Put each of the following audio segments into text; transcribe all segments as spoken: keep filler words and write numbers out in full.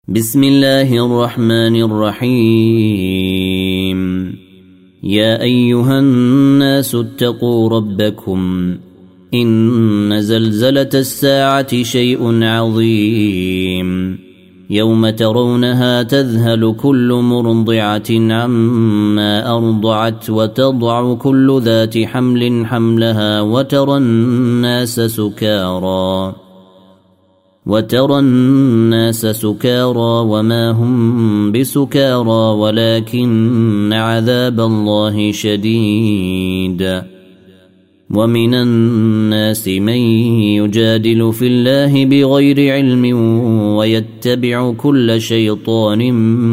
بسم الله الرحمن الرحيم. يا أيها الناس اتقوا ربكم إن زلزلة الساعة شيء عظيم يوم ترونها تذهل كل مرضعة عما أرضعت وتضع كل ذات حمل حملها وترى الناس سكارى وترى الناس سكارى وما هم بسكارى ولكن عذاب الله شديد. ومن الناس من يجادل في الله بغير علم ويتبع كل شيطان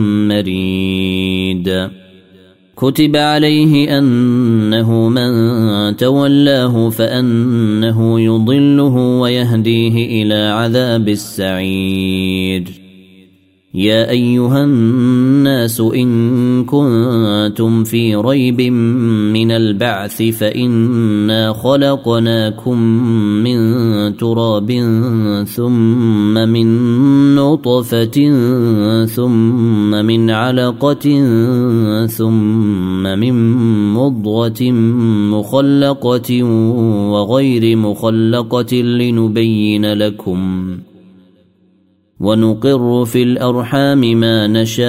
مريد. كتب عليه أنه من تولاه فأنه يضله ويهديه إلى عذاب السعير. يا أيها الناس إن كنتم في ريب من البعث فإنا خلقناكم من تراب ثم من نطفة ثم من علقة ثم من مضغة مخلقة وغير مخلقة لنبين لكم ونقر في الأرحام ما نشاء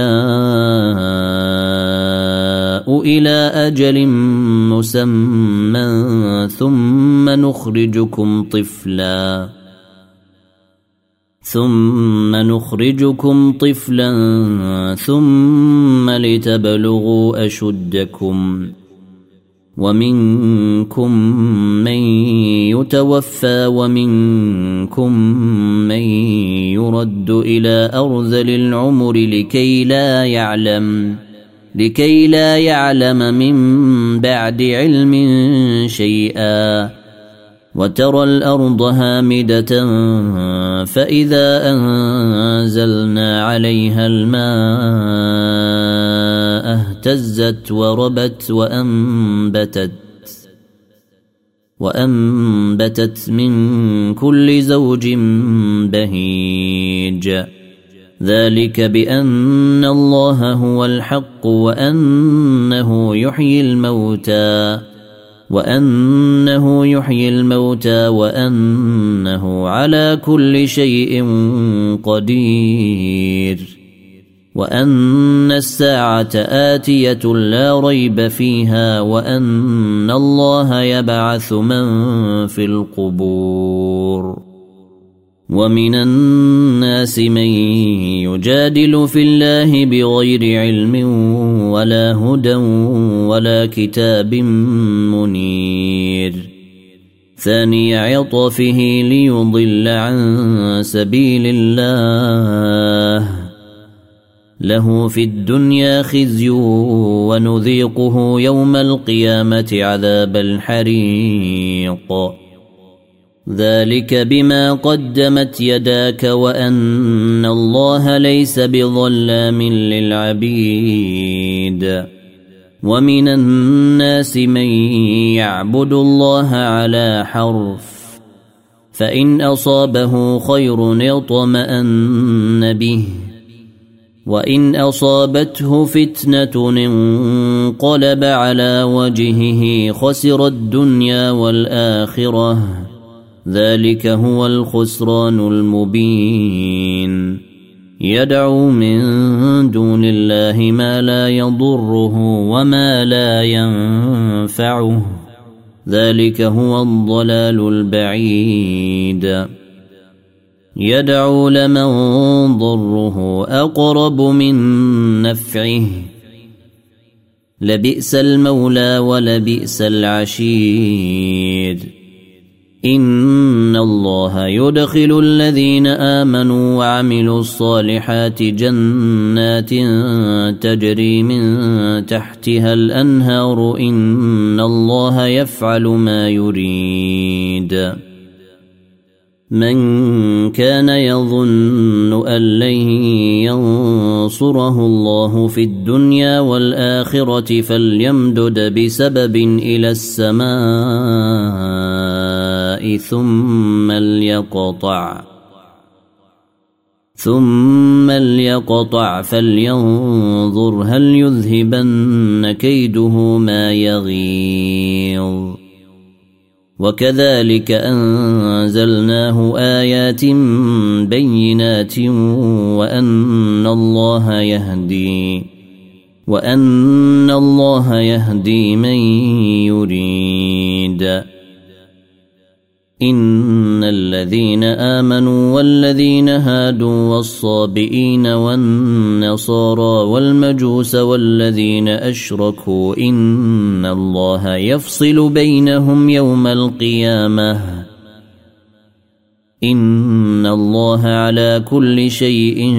إلى أجل مسمى ثم نخرجكم طفلا ثم نخرجكم طفلا ثم لتبلغوا أشدكم ومنكم من يتوفى ومنكم من يرد إلى أرذل العمر لكي لا يعلم لكي لا يعلم من بعد علم شيئا. وترى الأرض هامدة فإذا أنزلنا عليها الماء اهتزت وربت وأنبتت وأنبتت من كل زوج بهيج. ذلك بأن الله هو الحق وأنه يحيي الموتى وأنه يحيي الموتى وأنه على كل شيء قدير وأن الساعة آتية لا ريب فيها وأن الله يبعث من في القبور. ومن الناس من يجادل في الله بغير علم ولا هدى ولا كتاب منير. ثاني عطفه ليضل عن سبيل الله له في الدنيا خزي ونذيقه يوم القيامة عذاب الحريق. ذلك بما قدمت يداك وأن الله ليس بظلام للعبيد. ومن الناس من يعبد الله على حرف فإن أصابه خير اطمأن به وإن أصابته فتنة انقلب على وجهه خسر الدنيا والآخرة. ذلك هو الخسران المبين. يدعو من دون الله ما لا يضره وما لا ينفعه. ذلك هو الضلال البعيد. يدعو لمن ضره أقرب من نفعه لبئس المولى ولبئس العشير. إن الله يدخل الذين آمنوا وعملوا الصالحات جنات تجري من تحتها الأنهار إن الله يفعل ما يريد. من كان يظن أن لن ينصره الله في الدنيا والآخرة فليمدد بسبب إلى السماء ثم ليقطع ثم ليقطع فلينظر هل يذهبن كيده ما يغيظ وكذلك أنزلناه آيات بينات وأن الله يهدي وأن الله يهدي من يريد إن الذين آمنوا والذين هادوا والصابئين والنصارى والمجوس والذين أشركوا إن الله يفصل بينهم يوم القيامة إن الله على كل شيء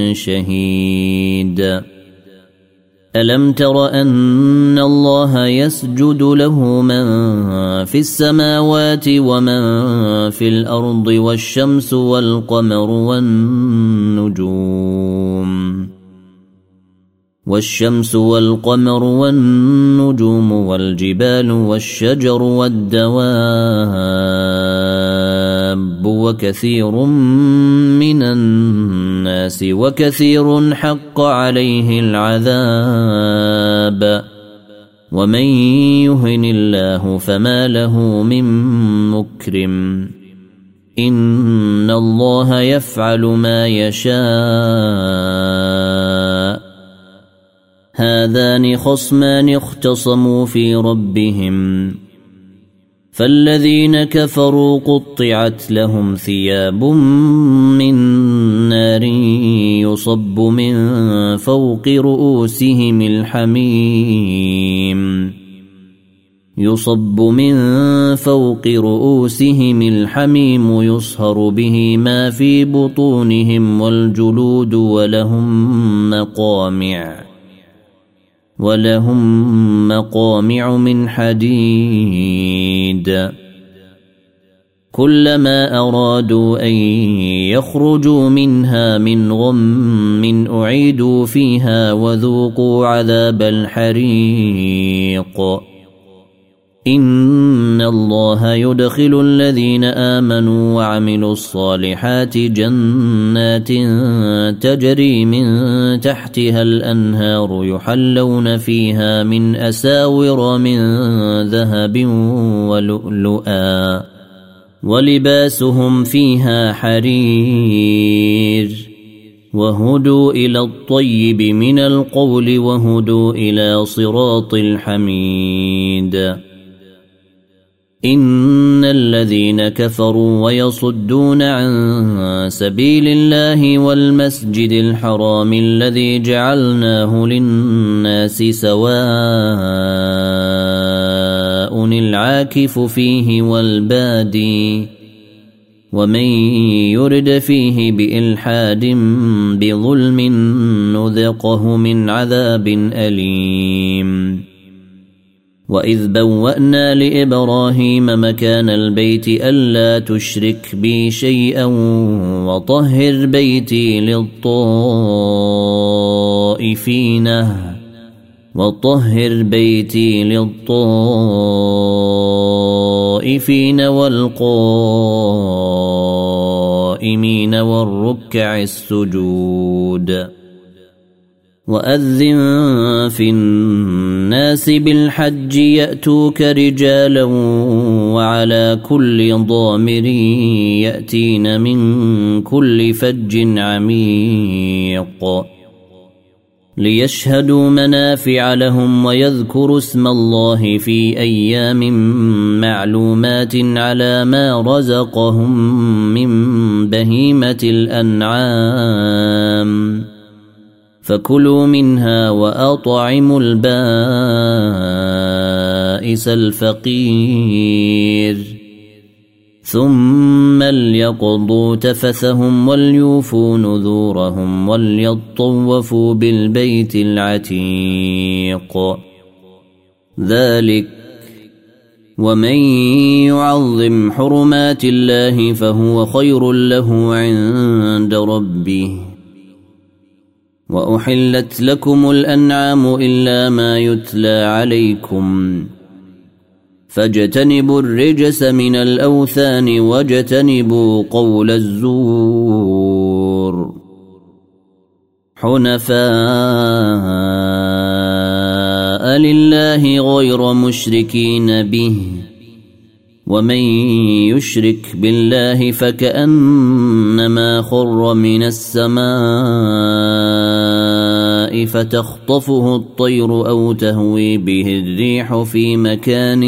شهيد ألم تر أن الله يسجد له من في السماوات ومن في الأرض والشمس والقمر والنجوم والشمس والقمر والنجوم والجبال والشجر والدواب وكثير من الناس وكثير حق عليه العذاب ومن يهن الله فما له من مكرم إن الله يفعل ما يشاء هذان خصمان اختصموا في ربهم فالذين كفروا قطعت لهم ثياب من نار يصب من فوق رؤوسهم الحميم يصب من فوق رؤوسهم الحميم يصهر به ما في بطونهم والجلود ولهم مقامع ولهم مقامع من حديد كلما أرادوا أن يخرجوا منها من غم أعيدوا فيها وذوقوا عذاب الحريق إن الله يدخل الذين آمنوا وعملوا الصالحات جنات تجري من تحتها الأنهار يحلون فيها من أساور من ذهب ولؤلؤا ولباسهم فيها حرير وهدوا إلى الطيب من القول وهدوا إلى صراط الحميد إن الذين كفروا ويصدون عن سبيل الله والمسجد الحرام الذي جعلناه للناس سواء العاكف فيه والبادي ومن يرد فيه بإلحاد بظلم نذقه من عذاب أليم وإذ بوأنا لإبراهيم مكان البيت ألا تشرك بي شيئا وطهر بيتي للطائفين وطهر بيتي للطائفين والقائمين والركع السجود وأذن في الناس بالحج يأتوك رجالا وعلى كل ضامر يأتين من كل فج عميق ليشهدوا منافع لهم ويذكروا اسم الله في أيام معلومات على ما رزقهم من بهيمة الأنعام فكلوا منها وأطعموا البائس الفقير ثم ليقضوا تفثهم وليوفوا نذورهم وليطوفوا بالبيت العتيق ذلك ومن يعظم حرمات الله فهو خير له عند ربه وأحلت لكم الأنعام إلا ما يتلى عليكم فاجتنبوا الرجس من الأوثان واجتنبوا قول الزور حنفاء لله غير مشركين به ومن يشرك بالله فكأنما خر من السماء فتخطفه الطير أو تهوي به الريح في مكان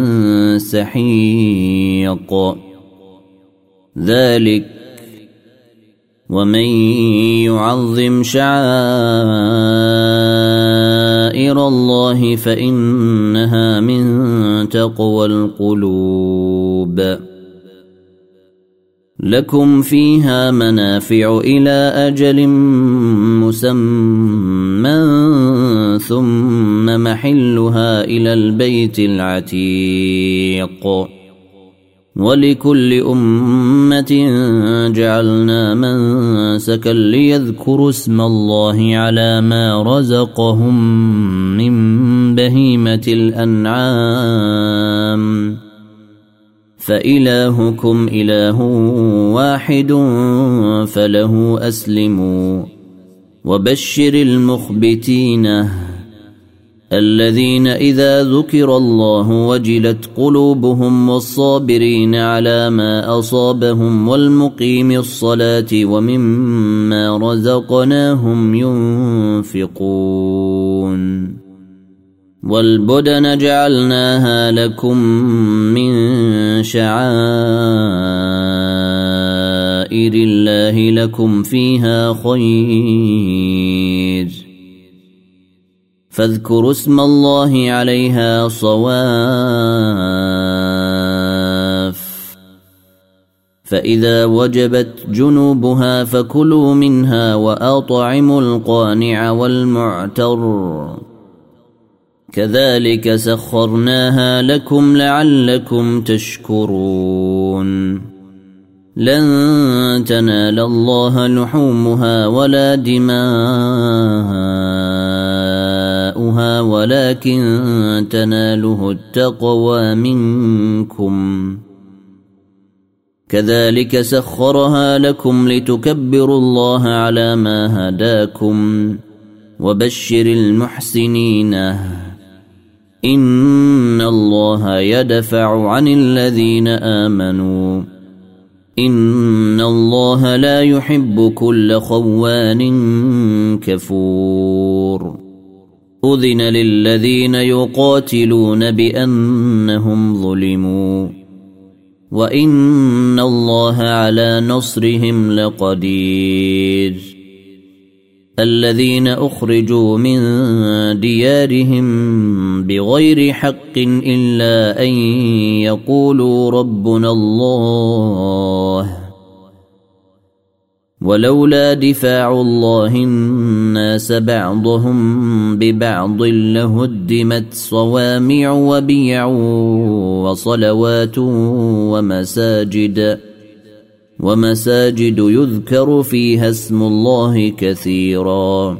سحيق ذلك ومن يعظم شعائر الله فإنها من تقوى القلوب لكم فيها منافع إلى أجل مسمى ثم محلها إلى البيت العتيق ولكل أمة جعلنا منسكا ليذكروا اسم الله على ما رزقهم من بهيمة الأنعام فإلهكم إله واحد فله أسلموا وبشر المخبتين الذين إذا ذكر الله وجلت قلوبهم والصابرين على ما أصابهم والمقيم الصلاة ومما رزقناهم ينفقون والبدن جعلناها لكم من شعائر الله لكم فيها خير فاذكروا اسم الله عليها صواف فإذا وجبت جنوبها فكلوا منها وأطعموا القانع والمعتر كذلك سخرناها لكم لعلكم تشكرون لن تنال الله لحومها ولا دماؤها ولكن تناله التقوى منكم كذلك سخرها لكم لتكبروا الله على ما هداكم وبشر المحسنين إن الله يدفع عن الذين آمنوا إن الله لا يحب كل خوان كفور أذن للذين يقاتلون بأنهم ظلموا وإن الله على نصرهم لقدير الذين أخرجوا من ديارهم بغير حق إلا أن يقولوا ربنا الله ولولا دفاع الله الناس بعضهم ببعض لهدمت صوامع وبيع وصلوات ومساجد ومساجد يذكر فيها اسم الله كثيرا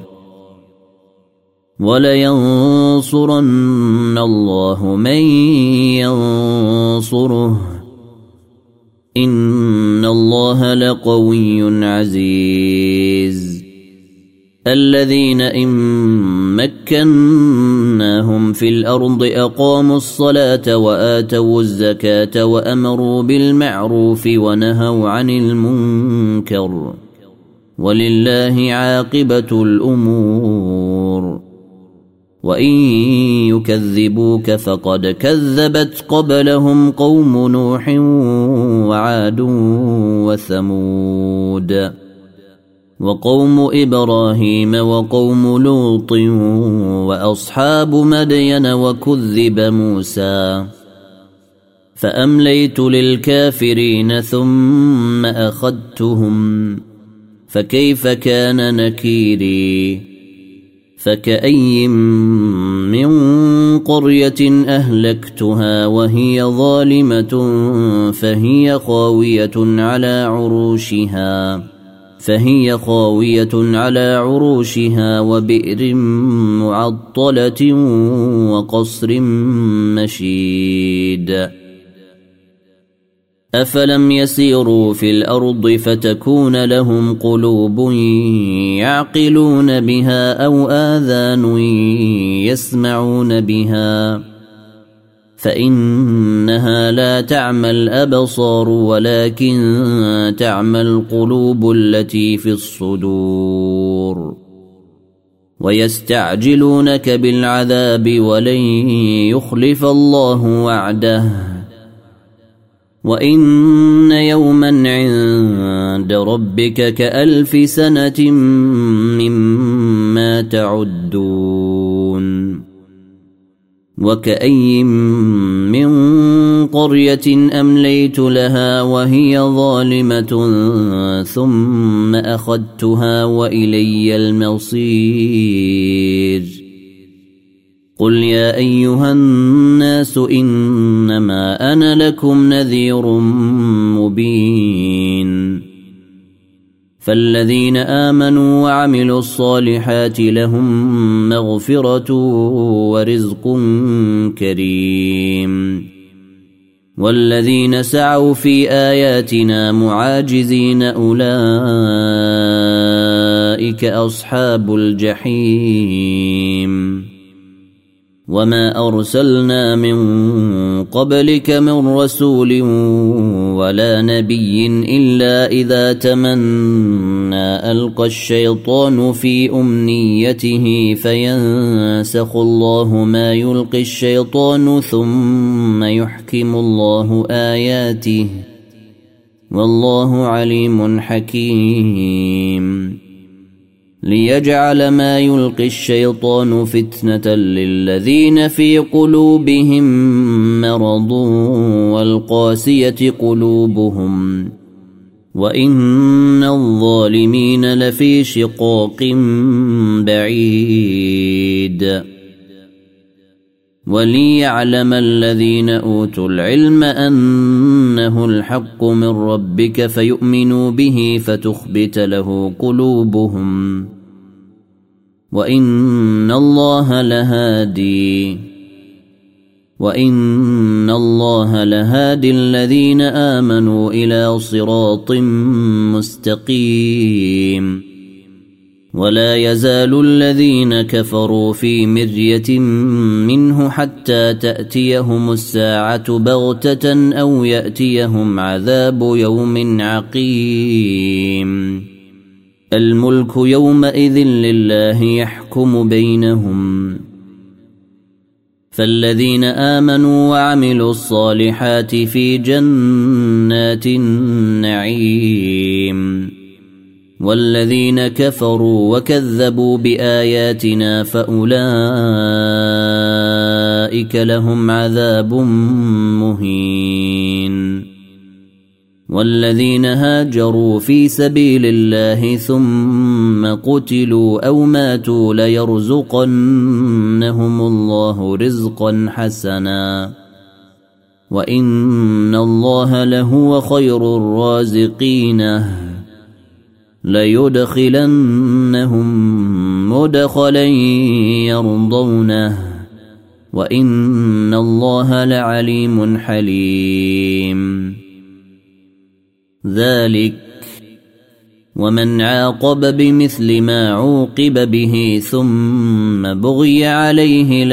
ولينصرن الله من ينصره إن الله لقوي عزيز الذين إن مكناهم في الأرض أقاموا الصلاة وآتوا الزكاة وأمروا بالمعروف ونهوا عن المنكر ولله عاقبة الأمور وإن يكذبوك فقد كذبت قبلهم قوم نوح وعاد وثمود وقوم إبراهيم وقوم لوط وأصحاب مدين وكذب موسى فأمليت للكافرين ثم أخذتهم فكيف كان نكيري فكأي من قرية أهلكتها وهي ظالمة فهي خاوية على عروشها فهي خاوية على عروشها وبئر معطلة وقصر مشيد أفلم يسيروا في الأرض فتكون لهم قلوب يعقلون بها أو آذان يسمعون بها فإنها لا تعمى الأبصار ولكن تعمى القلوب التي في الصدور ويستعجلونك بالعذاب ولن يخلف الله وعده وإن يوما عند ربك كألف سنة مما تعدون وكأي من قرية أمليت لها وهي ظالمة ثم أخذتها وإلي المصير قل يا أيها الناس إنما أنا لكم نذير مبين فالذين آمنوا وعملوا الصالحات لهم مغفرة ورزق كريم والذين سعوا في آياتنا معاجزين أولئك أصحاب الجحيم وما أرسلنا من قبلك من رسول ولا نبي إلا إذا تمنى ألقى الشيطان في أمنيته فينسخ الله ما يلقي الشيطان ثم يحكم الله آياته والله عليم حكيم ليجعل ما يلقي الشيطان فتنة للذين في قلوبهم مرض والقاسية قلوبهم وإن الظالمين لفي شقاق بعيد وليعلم الذين أوتوا العلم أنه الحق من ربك فيؤمنوا به فتخبت له قلوبهم وإن الله لهادي وإن الله لهادي الذين آمنوا إلى صراط مستقيم ولا يزال الذين كفروا في مرية منه حتى تأتيهم الساعة بغتة أو يأتيهم عذاب يوم عقيم الملك يومئذ لله يحكم بينهم فالذين آمنوا وعملوا الصالحات في جنات النعيم والذين كفروا وكذبوا بآياتنا فأولئك لهم عذاب مهين والذين هاجروا في سبيل الله ثم قتلوا أو ماتوا ليرزقنهم الله رزقا حسنا وإن الله لهو خير الرازقين ليدخلنهم مدخلا يرضونه وإن الله لعليم حليم ذلك ومن عاقب بمثل ما عوقب به ثم بغي عليه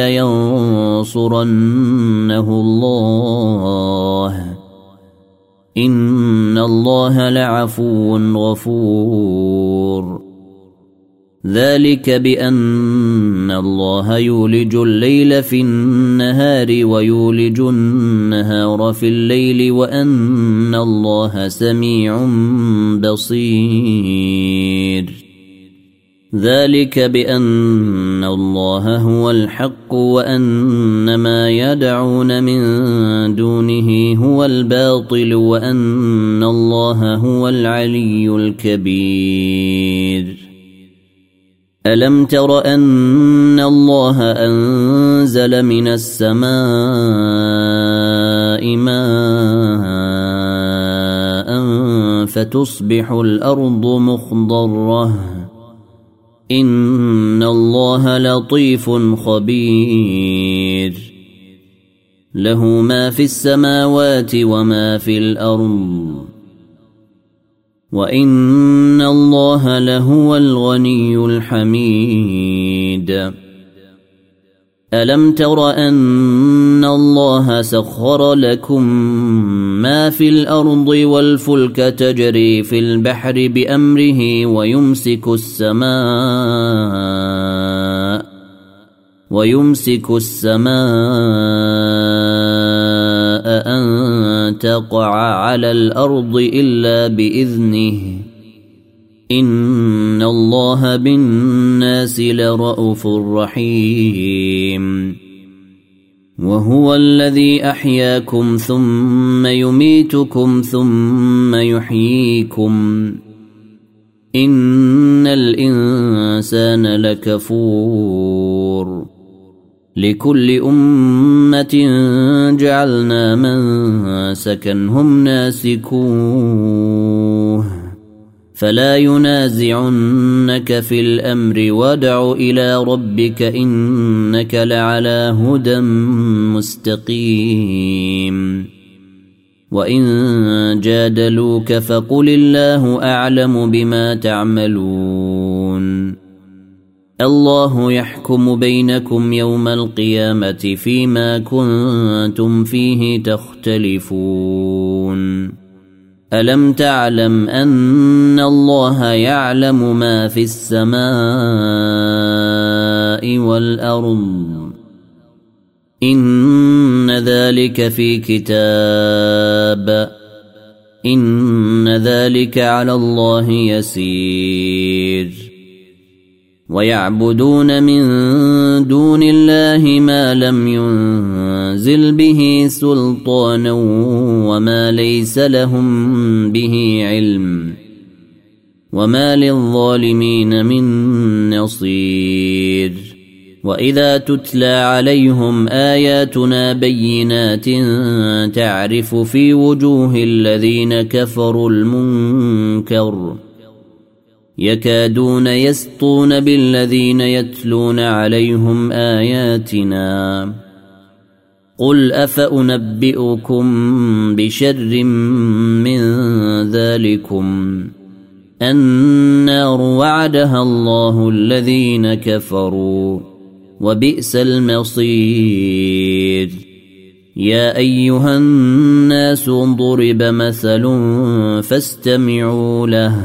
لينصرنه الله إن الله لعفو غفور ذلك بأن الله يولج الليل في النهار ويولج النهار في الليل وأن الله سميع بصير ذلك بأن الله هو الحق وأن ما يدعون من دونه هو الباطل وأن الله هو العلي الكبير ألم تر أن الله أنزل من السماء ماء فتصبح الأرض مخضرة إن الله لطيف خبير له ما في السماوات وما في الأرض وإن الله لهو الغني الحميد. ألم تر أن الله سخر لكم ما في الأرض والفلك تجري في البحر بأمره ويمسك السماء ويمسك السماء أن تقع على الأرض إلا بإذنه إن الله بالناس لرءوف رحيم. وهو الذي أحياكم ثم يميتكم ثم يحييكم إن الإنسان لكفور. لكل أمة جعلنا منسكا هم ناسكوه فلا ينازعنك في الأمر وادع إلى ربك إنك لعلى هدى مستقيم. وإن جادلوك فقل الله أعلم بما تعملون الله يحكم بينكم يوم القيامة فيما كنتم فيه تختلفون. ألم تعلم أن الله يعلم ما في السماء والأرض إن ذلك في كتاب إن ذلك على الله يسير. ويعبدون من دون الله ما لم ينزل به سلطانا وما ليس لهم به علم وما للظالمين من نصير. وإذا تتلى عليهم آياتنا بينات تعرف في وجوه الذين كفروا المنكر يكادون يسطون بالذين يتلون عليهم آياتنا قل أفأنبئكم بشر من ذلكم النار وعدها الله الذين كفروا وبئس المصير. يا أيها الناس ضرب مثل فاستمعوا له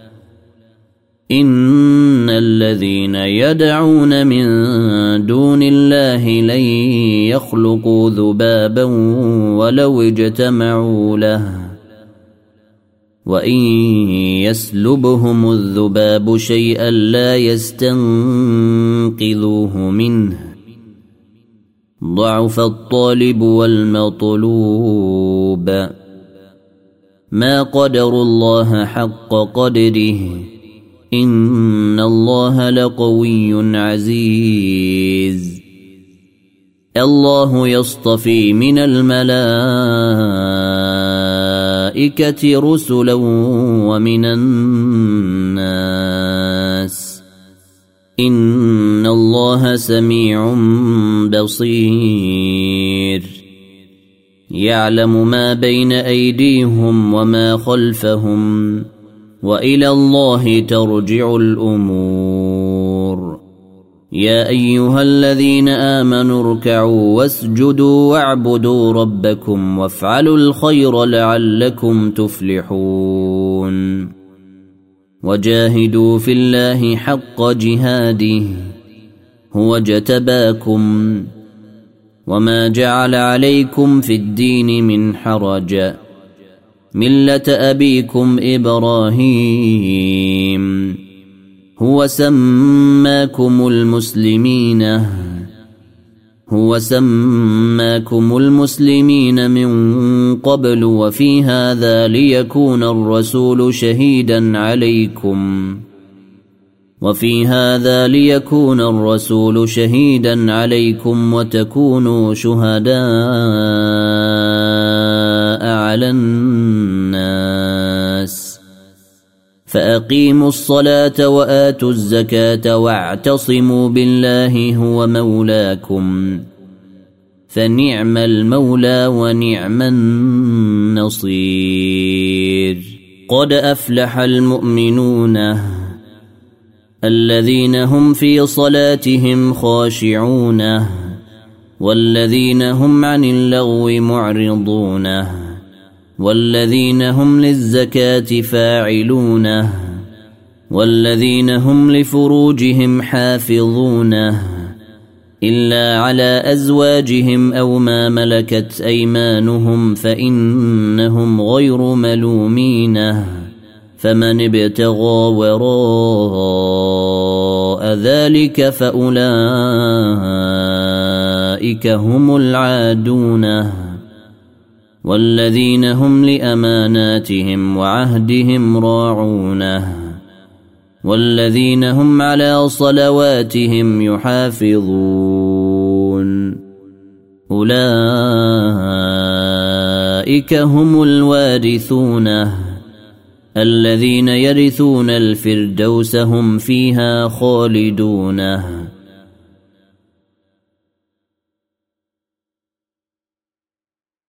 إن الذين يدعون من دون الله لن يخلقوا ذبابا ولو اجتمعوا له وإن يسلبهم الذباب شيئا لا يستنقذوه منه ضعف الطالب والمطلوب. ما قدروا الله حق قدره إن الله لقوي عزيز. الله يصطفي من الملائكة رسلا ومن الناس إن الله سميع بصير. يعلم ما بين أيديهم وما خلفهم وإلى الله ترجع الأمور. يا أيها الذين آمنوا اركعوا واسجدوا واعبدوا ربكم وافعلوا الخير لعلكم تفلحون. وجاهدوا في الله حق جهاده هو اجتباكم وما جعل عليكم في الدين من حرج ملة أبيكم إبراهيم هو سماكم المسلمين هو سماكم المسلمين من قبل وفي هذا ليكون الرسول شهيدا عليكم وفي هذا ليكون الرسول شهيدا عليكم وتكونوا شهداء على الناس فأقيموا الصلاة وآتوا الزكاة واعتصموا بالله هو مولاكم فنعم المولى ونعم النصير. قد أفلح المؤمنون الذين هم في صلاتهم خاشعون والذين هم عن اللغو معرضون والذين هم للزكاة فاعلون والذين هم لفروجهم حافظون إلا على أزواجهم أو ما ملكت أيمانهم فإنهم غير ملومين فمن ابتغى وراء ذلك فأولئك هم العادون والذين هم لأماناتهم وعهدهم راعون والذين هم على صلواتهم يحافظون أولئك هم الوارثون الذين يرثون الفردوس هم فيها خالدون.